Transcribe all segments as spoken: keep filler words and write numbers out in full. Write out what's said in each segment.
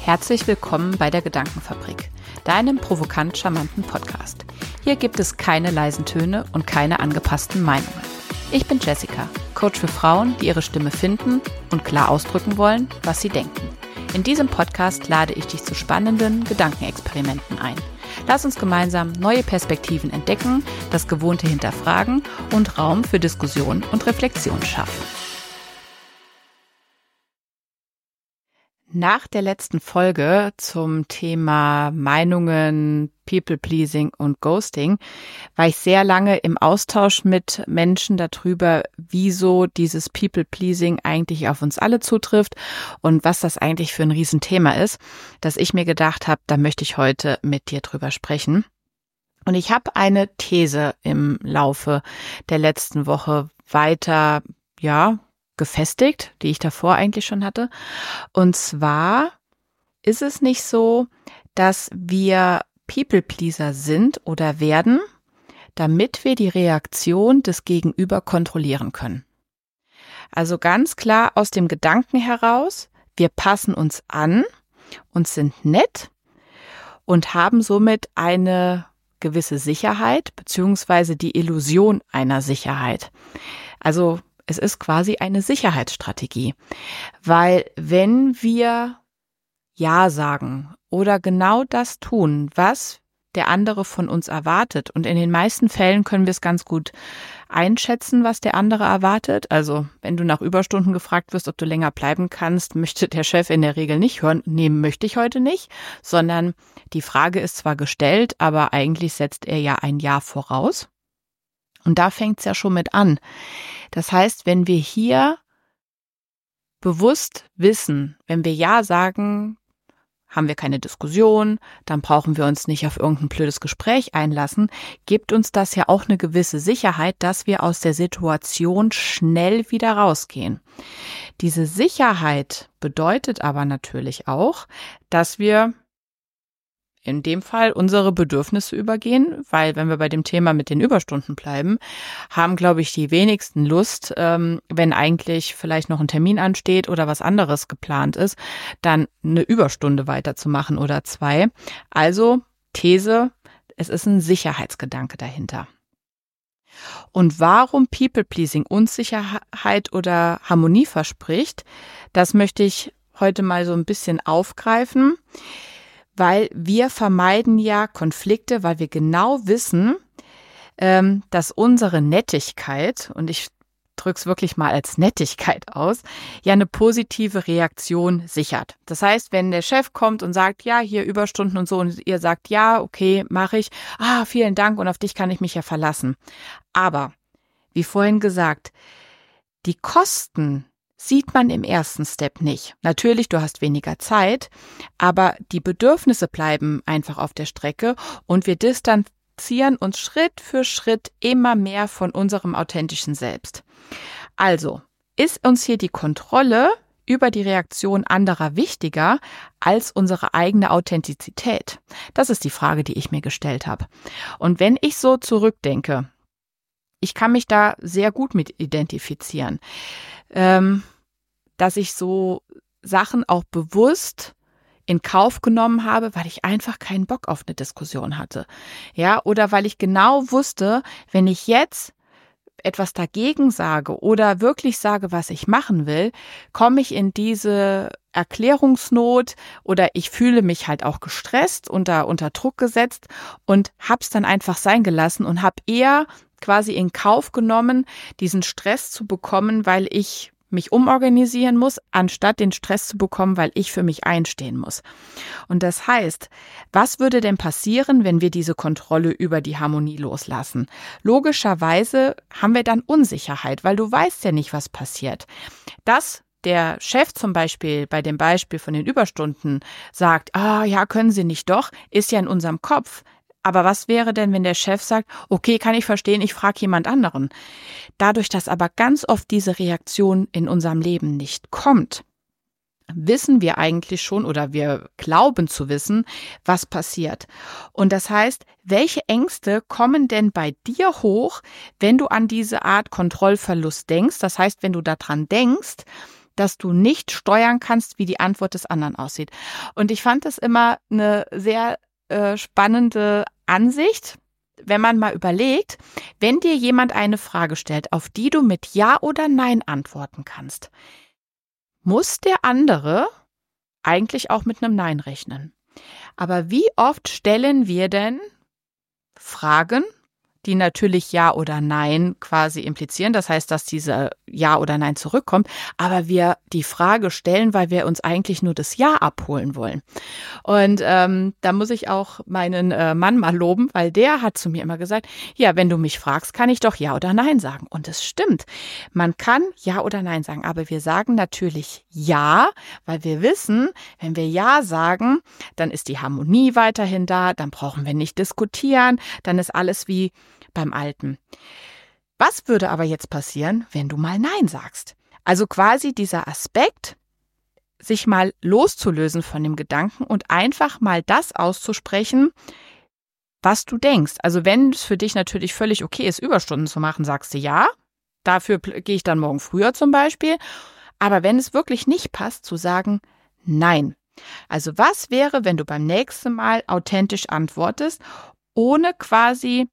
Herzlich willkommen bei der Gedankenfabrik, deinem provokant charmanten Podcast. Hier gibt es keine leisen Töne und keine angepassten Meinungen. Ich bin Jessica, Coach für Frauen, die ihre Stimme finden und klar ausdrücken wollen, was sie denken. In diesem Podcast lade ich dich zu spannenden Gedankenexperimenten ein. Lass uns gemeinsam neue Perspektiven entdecken, das Gewohnte hinterfragen und Raum für Diskussion und Reflexion schaffen. Nach der letzten Folge zum Thema Meinungen, People-Pleasing und Ghosting war ich sehr lange im Austausch mit Menschen darüber, wieso dieses People-Pleasing eigentlich auf uns alle zutrifft und was das eigentlich für ein Riesenthema ist, dass ich mir gedacht habe, da möchte ich heute mit dir drüber sprechen. Und ich habe eine These im Laufe der letzten Woche weiter, ja, gefestigt, die ich davor eigentlich schon hatte. Und zwar ist es nicht so, dass wir People-Pleaser sind oder werden, damit wir die Reaktion des Gegenüber kontrollieren können. Also ganz klar aus dem Gedanken heraus, wir passen uns an und sind nett und haben somit eine gewisse Sicherheit beziehungsweise die Illusion einer Sicherheit. Also es ist quasi eine Sicherheitsstrategie, weil wenn wir Ja sagen oder genau das tun, was der andere von uns erwartet, und in den meisten Fällen können wir es ganz gut einschätzen, was der andere erwartet. Also wenn du nach Überstunden gefragt wirst, ob du länger bleiben kannst, möchte der Chef in der Regel nicht hören, nee, möchte ich heute nicht, sondern die Frage ist zwar gestellt, aber eigentlich setzt er ja ein Ja voraus. Und da fängt es ja schon mit an. Das heißt, wenn wir hier bewusst wissen, wenn wir Ja sagen, haben wir keine Diskussion, dann brauchen wir uns nicht auf irgendein blödes Gespräch einlassen, gibt uns das ja auch eine gewisse Sicherheit, dass wir aus der Situation schnell wieder rausgehen. Diese Sicherheit bedeutet aber natürlich auch, dass wir in dem Fall unsere Bedürfnisse übergehen, weil wenn wir bei dem Thema mit den Überstunden bleiben, haben, glaube ich, die wenigsten Lust, ähm, wenn eigentlich vielleicht noch ein Termin ansteht oder was anderes geplant ist, dann eine Überstunde weiterzumachen oder zwei. Also These, es ist ein Sicherheitsgedanke dahinter. Und warum People-Pleasing Unsicherheit oder Harmonie verspricht, das möchte ich heute mal so ein bisschen aufgreifen. Weil wir vermeiden ja Konflikte, weil wir genau wissen, ähm, dass unsere Nettigkeit, und ich drücke es wirklich mal als Nettigkeit aus, ja eine positive Reaktion sichert. Das heißt, wenn der Chef kommt und sagt, ja, hier Überstunden und so, und ihr sagt, ja, okay, mache ich, ah, vielen Dank und auf dich kann ich mich ja verlassen. Aber, wie vorhin gesagt, die Kosten sieht man im ersten Step nicht. Natürlich, du hast weniger Zeit, aber die Bedürfnisse bleiben einfach auf der Strecke und wir distanzieren uns Schritt für Schritt immer mehr von unserem authentischen Selbst. Also, ist uns hier die Kontrolle über die Reaktion anderer wichtiger als unsere eigene Authentizität? Das ist die Frage, die ich mir gestellt habe. Und wenn ich so zurückdenke, ich kann mich da sehr gut mit identifizieren, ähm, dass ich so Sachen auch bewusst in Kauf genommen habe, weil ich einfach keinen Bock auf eine Diskussion hatte. Ja, oder weil ich genau wusste, wenn ich jetzt etwas dagegen sage oder wirklich sage, was ich machen will, komme ich in diese Erklärungsnot oder ich fühle mich halt auch gestresst, unter, unter Druck gesetzt und hab's dann einfach sein gelassen und habe eher quasi in Kauf genommen, diesen Stress zu bekommen, weil ich mich umorganisieren muss, anstatt den Stress zu bekommen, weil ich für mich einstehen muss. Und das heißt, was würde denn passieren, wenn wir diese Kontrolle über die Harmonie loslassen? Logischerweise haben wir dann Unsicherheit, weil du weißt ja nicht, was passiert. Dass der Chef zum Beispiel bei dem Beispiel von den Überstunden sagt, ah ja, können Sie nicht doch, ist ja in unserem Kopf. Aber was wäre denn, wenn der Chef sagt, okay, kann ich verstehen, ich frage jemand anderen. Dadurch, dass aber ganz oft diese Reaktion in unserem Leben nicht kommt, wissen wir eigentlich schon oder wir glauben zu wissen, was passiert. Und das heißt, welche Ängste kommen denn bei dir hoch, wenn du an diese Art Kontrollverlust denkst? Das heißt, wenn du daran denkst, dass du nicht steuern kannst, wie die Antwort des anderen aussieht. Und ich fand das immer eine sehr äh, spannende Ansicht, wenn man mal überlegt, wenn dir jemand eine Frage stellt, auf die du mit Ja oder Nein antworten kannst, muss der andere eigentlich auch mit einem Nein rechnen. Aber wie oft stellen wir denn Fragen, die natürlich Ja oder Nein quasi implizieren. Das heißt, dass diese Ja oder Nein zurückkommt. Aber wir die Frage stellen, weil wir uns eigentlich nur das Ja abholen wollen. Und ähm, da muss ich auch meinen äh, Mann mal loben, weil der hat zu mir immer gesagt, ja, wenn du mich fragst, kann ich doch Ja oder Nein sagen. Und es stimmt. Man kann Ja oder Nein sagen. Aber wir sagen natürlich Ja, weil wir wissen, wenn wir Ja sagen, dann ist die Harmonie weiterhin da. Dann brauchen wir nicht diskutieren. Dann ist alles wie beim Alten. Was würde aber jetzt passieren, wenn du mal Nein sagst? Also quasi dieser Aspekt, sich mal loszulösen von dem Gedanken und einfach mal das auszusprechen, was du denkst. Also wenn es für dich natürlich völlig okay ist, Überstunden zu machen, sagst du ja. Dafür gehe ich dann morgen früher zum Beispiel. Aber wenn es wirklich nicht passt, zu sagen Nein. Also was wäre, wenn du beim nächsten Mal authentisch antwortest, ohne quasi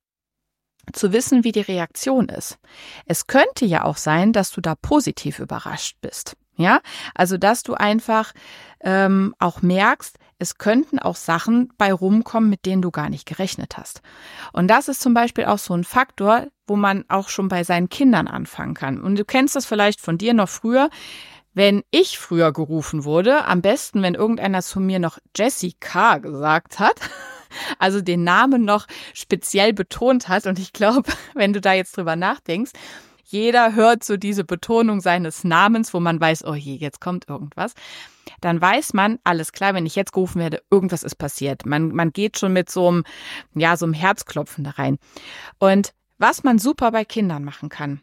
zu wissen, wie die Reaktion ist. Es könnte ja auch sein, dass du da positiv überrascht bist. Ja, also dass du einfach ähm, auch merkst, es könnten auch Sachen bei rumkommen, mit denen du gar nicht gerechnet hast. Und das ist zum Beispiel auch so ein Faktor, wo man auch schon bei seinen Kindern anfangen kann. Und du kennst das vielleicht von dir noch früher. Wenn ich früher gerufen wurde, am besten, wenn irgendeiner zu mir noch Jessica gesagt hat, also den Namen noch speziell betont hat. Und ich glaube, wenn du da jetzt drüber nachdenkst, jeder hört so diese Betonung seines Namens, wo man weiß, oh je, jetzt kommt irgendwas. Dann weiß man, alles klar, wenn ich jetzt gerufen werde, irgendwas ist passiert. Man, man geht schon mit so einem, ja, so einem Herzklopfen da rein. Und was man super bei Kindern machen kann,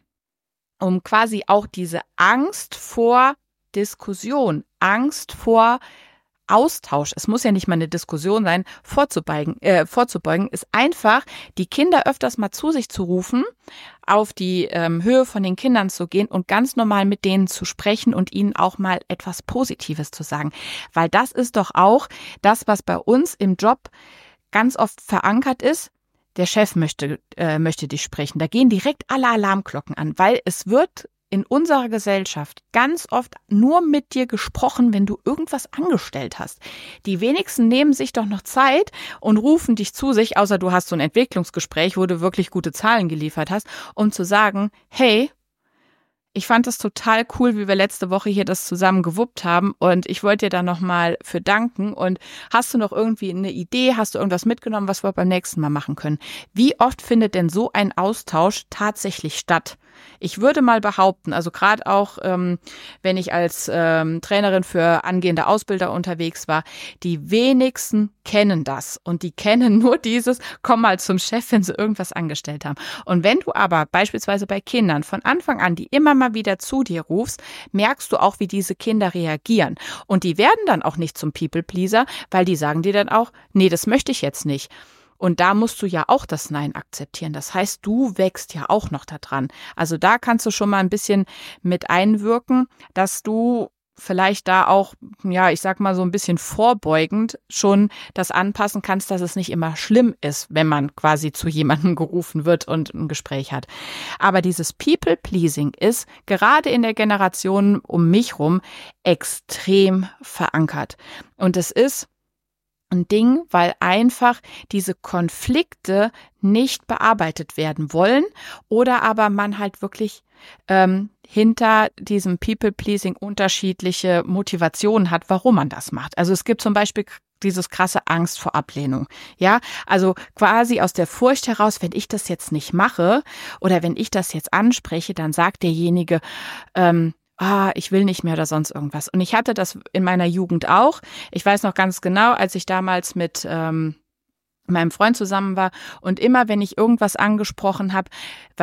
um quasi auch diese Angst vor Diskussion, Angst vor Austausch, es muss ja nicht mal eine Diskussion sein, vorzubeugen, äh, vorzubeugen, ist einfach, die Kinder öfters mal zu sich zu rufen, auf die ähm, Höhe von den Kindern zu gehen und ganz normal mit denen zu sprechen und ihnen auch mal etwas Positives zu sagen. Weil das ist doch auch das, was bei uns im Job ganz oft verankert ist. Der Chef möchte, äh, möchte dich sprechen. Da gehen direkt alle Alarmglocken an, weil es wird in unserer Gesellschaft ganz oft nur mit dir gesprochen, wenn du irgendwas angestellt hast. Die wenigsten nehmen sich doch noch Zeit und rufen dich zu sich, außer du hast so ein Entwicklungsgespräch, wo du wirklich gute Zahlen geliefert hast, um zu sagen, hey, ich fand das total cool, wie wir letzte Woche hier das zusammen gewuppt haben und ich wollte dir da nochmal für danken und hast du noch irgendwie eine Idee, hast du irgendwas mitgenommen, was wir beim nächsten Mal machen können? Wie oft findet denn so ein Austausch tatsächlich statt? Ich würde mal behaupten, also gerade auch, ähm, wenn ich als ähm, Trainerin für angehende Ausbilder unterwegs war, die wenigsten kennen das und die kennen nur dieses, komm mal zum Chef, wenn sie irgendwas angestellt haben. Und wenn du aber beispielsweise bei Kindern von Anfang an die immer mal wieder zu dir rufst, merkst du auch, wie diese Kinder reagieren. Und die werden dann auch nicht zum People-Pleaser, weil die sagen dir dann auch, nee, das möchte ich jetzt nicht. Und da musst du ja auch das Nein akzeptieren. Das heißt, du wächst ja auch noch da dran. Also da kannst du schon mal ein bisschen mit einwirken, dass du vielleicht da auch, ja, ich sag mal so ein bisschen vorbeugend schon das anpassen kannst, dass es nicht immer schlimm ist, wenn man quasi zu jemandem gerufen wird und ein Gespräch hat. Aber dieses People-Pleasing ist gerade in der Generation um mich rum extrem verankert. Und es ist ein Ding, weil einfach diese Konflikte nicht bearbeitet werden wollen oder aber man halt wirklich ähm, hinter diesem People-Pleasing unterschiedliche Motivationen hat, warum man das macht. Also es gibt zum Beispiel dieses krasse Angst vor Ablehnung. Ja, also quasi aus der Furcht heraus, wenn ich das jetzt nicht mache oder wenn ich das jetzt anspreche, dann sagt derjenige, ähm, ah, ich will nicht mehr oder sonst irgendwas. Und ich hatte das in meiner Jugend auch. Ich weiß noch ganz genau, als ich damals mit ähm, meinem Freund zusammen war und immer, wenn ich irgendwas angesprochen habe, was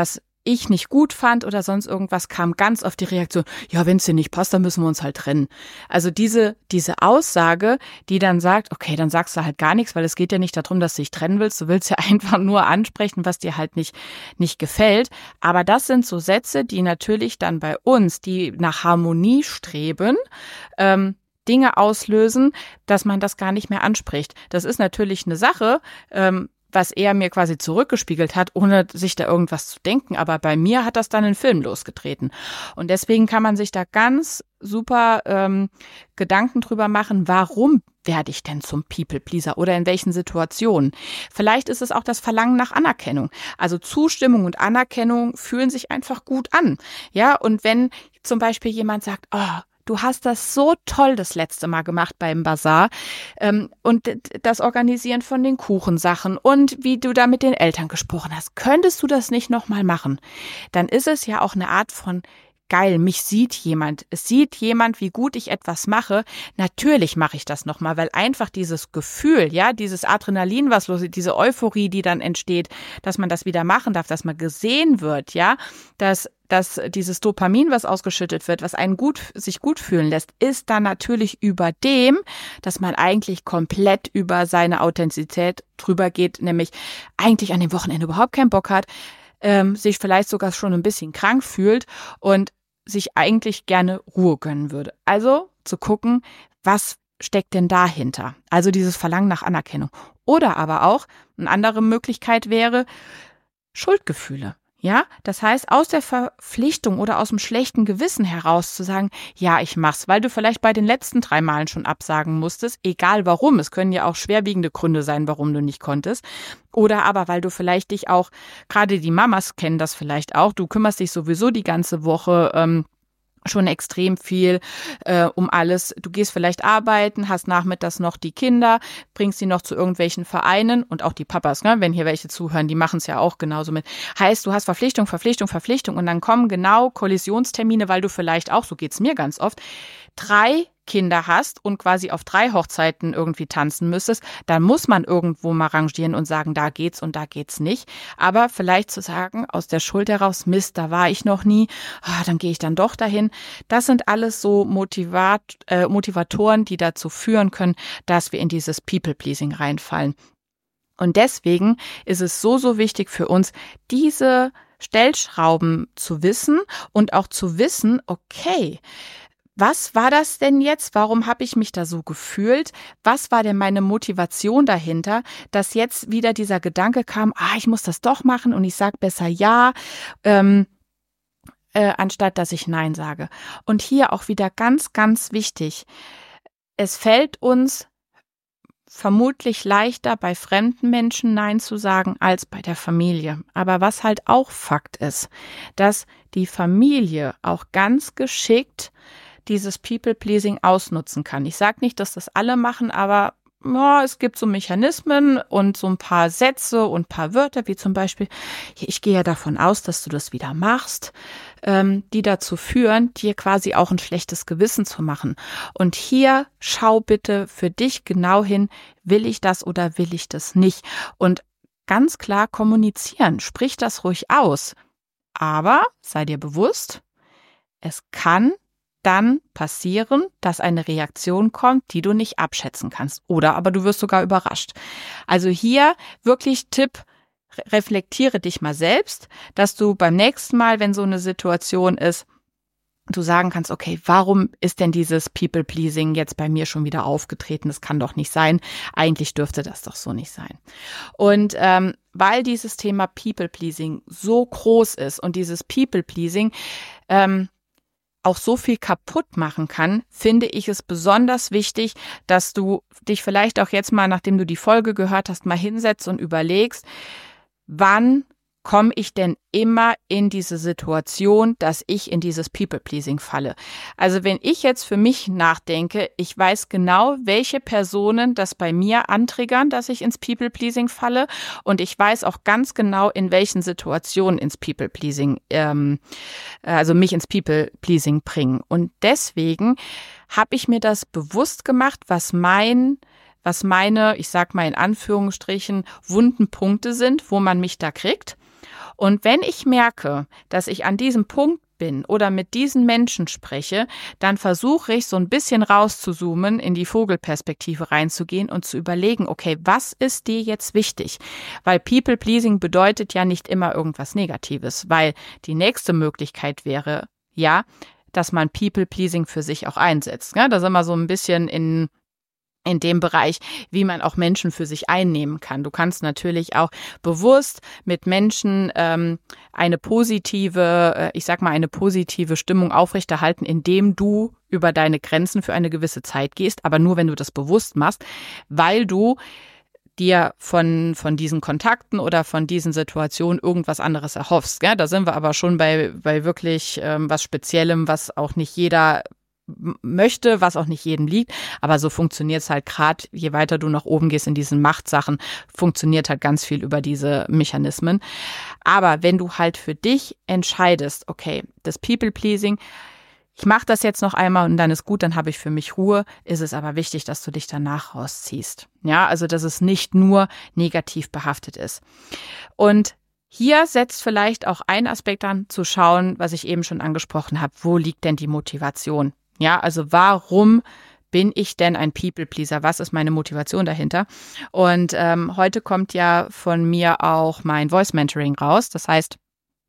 ich nicht gut fand oder sonst irgendwas, kam ganz oft die Reaktion, ja, wenn es dir nicht passt, dann müssen wir uns halt trennen. Also diese, diese Aussage, die dann sagt, okay, dann sagst du halt gar nichts, weil es geht ja nicht darum, dass du dich trennen willst, du willst ja einfach nur ansprechen, was dir halt nicht, nicht gefällt. Aber das sind so Sätze, die natürlich dann bei uns, die nach Harmonie streben, ähm, Dinge auslösen, dass man das gar nicht mehr anspricht. Das ist natürlich eine Sache, ähm, was er mir quasi zurückgespiegelt hat, ohne sich da irgendwas zu denken. Aber bei mir hat das dann einen Film losgetreten. Und deswegen kann man sich da ganz super ähm, Gedanken drüber machen, warum werde ich denn zum People-Pleaser oder in welchen Situationen? Vielleicht ist es auch das Verlangen nach Anerkennung. Also Zustimmung und Anerkennung fühlen sich einfach gut an. Ja, und wenn zum Beispiel jemand sagt, oh, du hast das so toll das letzte Mal gemacht beim Bazar ähm, und das Organisieren von den Kuchensachen und wie du da mit den Eltern gesprochen hast. Könntest du das nicht nochmal machen? Dann ist es ja auch eine Art von geil, mich sieht jemand. Es sieht jemand, wie gut ich etwas mache. Natürlich mache ich das nochmal, weil einfach dieses Gefühl, ja, dieses Adrenalin, was los ist, diese Euphorie, die dann entsteht, dass man das wieder machen darf, dass man gesehen wird, ja, dass dass dieses Dopamin, was ausgeschüttet wird, was einen gut, sich gut fühlen lässt, ist dann natürlich über dem, dass man eigentlich komplett über seine Authentizität drüber geht, nämlich eigentlich an dem Wochenende überhaupt keinen Bock hat, ähm, sich vielleicht sogar schon ein bisschen krank fühlt und sich eigentlich gerne Ruhe gönnen würde. Also zu gucken, was steckt denn dahinter? Also dieses Verlangen nach Anerkennung. Oder aber auch, eine andere Möglichkeit wäre Schuldgefühle. Ja, das heißt, aus der Verpflichtung oder aus dem schlechten Gewissen heraus zu sagen, ja, ich mach's, weil du vielleicht bei den letzten drei Malen schon absagen musstest, egal warum. Es können ja auch schwerwiegende Gründe sein, warum du nicht konntest. Oder aber, weil du vielleicht dich auch, gerade die Mamas kennen das vielleicht auch, du kümmerst dich sowieso die ganze Woche ähm, schon extrem viel äh, um alles. Du gehst vielleicht arbeiten, hast nachmittags noch die Kinder, bringst sie noch zu irgendwelchen Vereinen und auch die Papas, ne, wenn hier welche zuhören, die machen es ja auch genauso mit. Heißt, du hast Verpflichtung, Verpflichtung, Verpflichtung und dann kommen genau Kollisionstermine, weil du vielleicht auch, so geht's mir ganz oft, drei Kinder hast und quasi auf drei Hochzeiten irgendwie tanzen müsstest, dann muss man irgendwo mal rangieren und sagen, da geht's und da geht's nicht. Aber vielleicht zu sagen, aus der Schuld heraus, Mist, da war ich noch nie, ah, dann gehe ich dann doch dahin. Das sind alles so Motivat, äh, Motivatoren, die dazu führen können, dass wir in dieses People-Pleasing reinfallen. Und deswegen ist es so, so wichtig für uns, diese Stellschrauben zu wissen und auch zu wissen, okay, was war das denn jetzt? Warum habe ich mich da so gefühlt? Was war denn meine Motivation dahinter, dass jetzt wieder dieser Gedanke kam, ah, ich muss das doch machen und ich sage besser ja, ähm, äh, anstatt dass ich Nein sage. Und hier auch wieder ganz, ganz wichtig, es fällt uns vermutlich leichter, bei fremden Menschen Nein zu sagen, als bei der Familie. Aber was halt auch Fakt ist, dass die Familie auch ganz geschickt dieses People-Pleasing ausnutzen kann. Ich sage nicht, dass das alle machen, aber ja, es gibt so Mechanismen und so ein paar Sätze und ein paar Wörter, wie zum Beispiel, ich gehe ja davon aus, dass du das wieder machst, ähm, die dazu führen, dir quasi auch ein schlechtes Gewissen zu machen. Und hier schau bitte für dich genau hin, will ich das oder will ich das nicht? Und ganz klar kommunizieren, sprich das ruhig aus. Aber sei dir bewusst, es kann dann passieren, dass eine Reaktion kommt, die du nicht abschätzen kannst. Oder aber du wirst sogar überrascht. Also hier wirklich Tipp, reflektiere dich mal selbst, dass du beim nächsten Mal, wenn so eine Situation ist, du sagen kannst, okay, warum ist denn dieses People-Pleasing jetzt bei mir schon wieder aufgetreten? Das kann doch nicht sein. Eigentlich dürfte das doch so nicht sein. Und ähm, weil dieses Thema People-Pleasing so groß ist und dieses People-Pleasing ähm, auch so viel kaputt machen kann, finde ich es besonders wichtig, dass du dich vielleicht auch jetzt mal, nachdem du die Folge gehört hast, mal hinsetzt und überlegst, wann komme ich denn immer in diese Situation, dass ich in dieses People-Pleasing falle? Also wenn ich jetzt für mich nachdenke, ich weiß genau, welche Personen das bei mir antriggern, dass ich ins People-Pleasing falle und ich weiß auch ganz genau, in welchen Situationen ins People-Pleasing, ähm, also mich ins People-Pleasing bringen. Und deswegen habe ich mir das bewusst gemacht, was mein was meine, ich sag mal in Anführungsstrichen, wunden Punkte sind, wo man mich da kriegt. Und wenn ich merke, dass ich an diesem Punkt bin oder mit diesen Menschen spreche, dann versuche ich so ein bisschen rauszuzoomen, in die Vogelperspektive reinzugehen und zu überlegen, okay, was ist dir jetzt wichtig? Weil People-Pleasing bedeutet ja nicht immer irgendwas Negatives, weil die nächste Möglichkeit wäre, ja, dass man People-Pleasing für sich auch einsetzt. Ja, da sind wir so ein bisschen in in dem Bereich, wie man auch Menschen für sich einnehmen kann. Du kannst natürlich auch bewusst mit Menschen ähm, eine positive, äh, ich sag mal, eine positive Stimmung aufrechterhalten, indem du über deine Grenzen für eine gewisse Zeit gehst, aber nur, wenn du das bewusst machst, weil du dir von von diesen Kontakten oder von diesen Situationen irgendwas anderes erhoffst. Gell? Da sind wir aber schon bei, bei wirklich ähm, was Speziellem, was auch nicht jeder möchte, was auch nicht jedem liegt, aber so funktioniert es halt gerade, je weiter du nach oben gehst in diesen Machtsachen, funktioniert halt ganz viel über diese Mechanismen. Aber wenn du halt für dich entscheidest, okay, das People-Pleasing, ich mache das jetzt noch einmal und dann ist gut, dann habe ich für mich Ruhe, ist es aber wichtig, dass du dich danach rausziehst. Ja, also dass es nicht nur negativ behaftet ist. Und hier setzt vielleicht auch ein Aspekt an, zu schauen, was ich eben schon angesprochen habe, wo liegt denn die Motivation? Ja, also warum bin ich denn ein People-Pleaser? Was ist meine Motivation dahinter? Und ähm, heute kommt ja von mir auch mein Voice-Mentoring raus. Das heißt,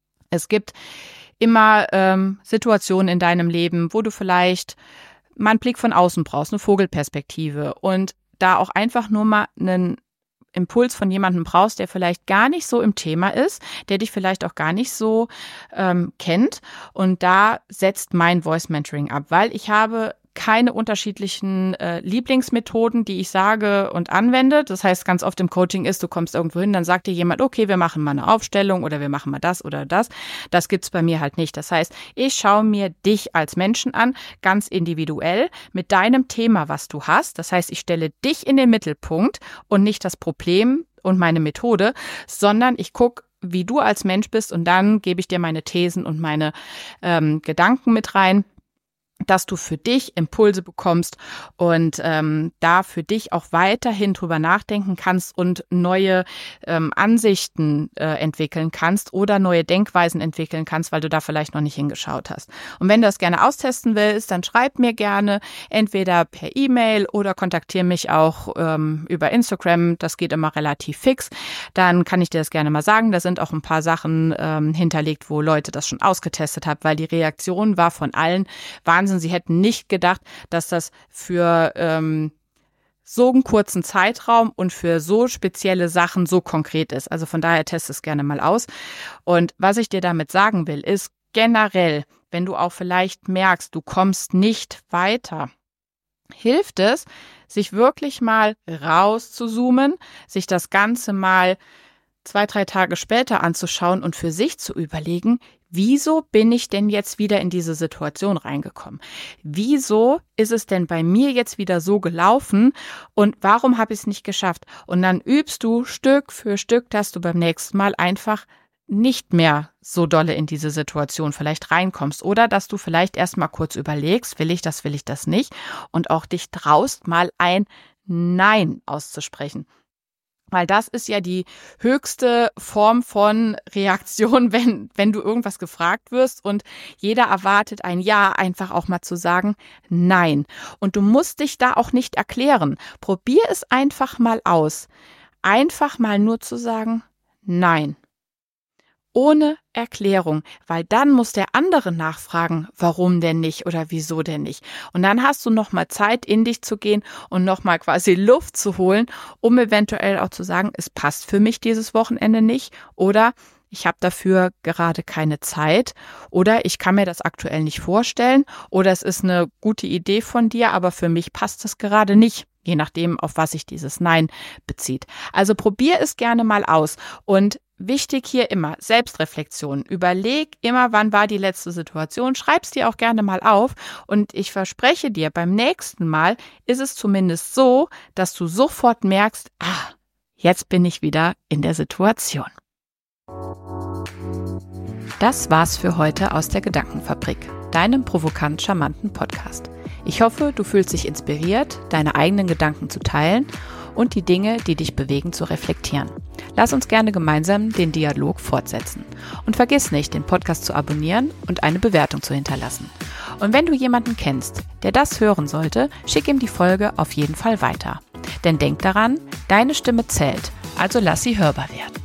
es gibt immer ähm, Situationen in deinem Leben, wo du vielleicht mal einen Blick von außen brauchst, eine Vogelperspektive und da auch einfach nur mal einen Impuls von jemandem brauchst, der vielleicht gar nicht so im Thema ist, der dich vielleicht auch gar nicht so ähm, kennt. Und da setzt mein Voice Mentoring ab, weil ich habe keine unterschiedlichen äh, Lieblingsmethoden, die ich sage und anwende. Das heißt, ganz oft im Coaching ist, du kommst irgendwo hin, dann sagt dir jemand, okay, wir machen mal eine Aufstellung oder wir machen mal das oder das. Das gibt's bei mir halt nicht. Das heißt, ich schaue mir dich als Menschen an, ganz individuell, mit deinem Thema, was du hast. Das heißt, ich stelle dich in den Mittelpunkt und nicht das Problem und meine Methode, sondern ich gucke, wie du als Mensch bist und dann gebe ich dir meine Thesen und meine ähm, Gedanken mit rein, dass du für dich Impulse bekommst und ähm, da für dich auch weiterhin drüber nachdenken kannst und neue ähm, Ansichten äh, entwickeln kannst oder neue Denkweisen entwickeln kannst, weil du da vielleicht noch nicht hingeschaut hast. Und wenn du das gerne austesten willst, dann schreib mir gerne entweder per E-Mail oder kontaktiere mich auch ähm, über Instagram. Das geht immer relativ fix. Dann kann ich dir das gerne mal sagen. Da sind auch ein paar Sachen ähm, hinterlegt, wo Leute das schon ausgetestet haben, weil die Reaktion war von allen Wahnsinn. Sie hätten nicht gedacht, dass das für ähm, so einen kurzen Zeitraum und für so spezielle Sachen so konkret ist. Also von daher teste es gerne mal aus. Und was ich dir damit sagen will, ist generell, wenn du auch vielleicht merkst, du kommst nicht weiter, hilft es, sich wirklich mal rauszuzoomen, sich das Ganze mal zwei, drei Tage später anzuschauen und für sich zu überlegen, wieso bin ich denn jetzt wieder in diese Situation reingekommen? Wieso ist es denn bei mir jetzt wieder so gelaufen und warum habe ich es nicht geschafft? Und dann übst du Stück für Stück, dass du beim nächsten Mal einfach nicht mehr so dolle in diese Situation vielleicht reinkommst oder dass du vielleicht erst mal kurz überlegst, will ich das, will ich das nicht und auch dich traust, mal ein Nein auszusprechen. Weil das ist ja die höchste Form von Reaktion, wenn, wenn du irgendwas gefragt wirst und jeder erwartet ein Ja, einfach auch mal zu sagen, nein. Und du musst dich da auch nicht erklären. Probier es einfach mal aus. Einfach mal nur zu sagen, nein. Ohne Erklärung, weil dann muss der andere nachfragen, warum denn nicht oder wieso denn nicht. Und dann hast du nochmal Zeit, in dich zu gehen und nochmal quasi Luft zu holen, um eventuell auch zu sagen, es passt für mich dieses Wochenende nicht oder ich habe dafür gerade keine Zeit oder ich kann mir das aktuell nicht vorstellen oder es ist eine gute Idee von dir, aber für mich passt es gerade nicht. Je nachdem, auf was sich dieses Nein bezieht. Also probier es gerne mal aus. Und wichtig hier immer, Selbstreflexion. Überleg immer, wann war die letzte Situation. Schreib es dir auch gerne mal auf. Und ich verspreche dir, beim nächsten Mal ist es zumindest so, dass du sofort merkst, ah, jetzt bin ich wieder in der Situation. Das war's für heute aus der Gedankenfabrik, deinem provokant charmanten Podcast. Ich hoffe, du fühlst dich inspiriert, deine eigenen Gedanken zu teilen und die Dinge, die dich bewegen, zu reflektieren. Lass uns gerne gemeinsam den Dialog fortsetzen. Und vergiss nicht, den Podcast zu abonnieren und eine Bewertung zu hinterlassen. Und wenn du jemanden kennst, der das hören sollte, schick ihm die Folge auf jeden Fall weiter. Denn denk daran, deine Stimme zählt, also lass sie hörbar werden.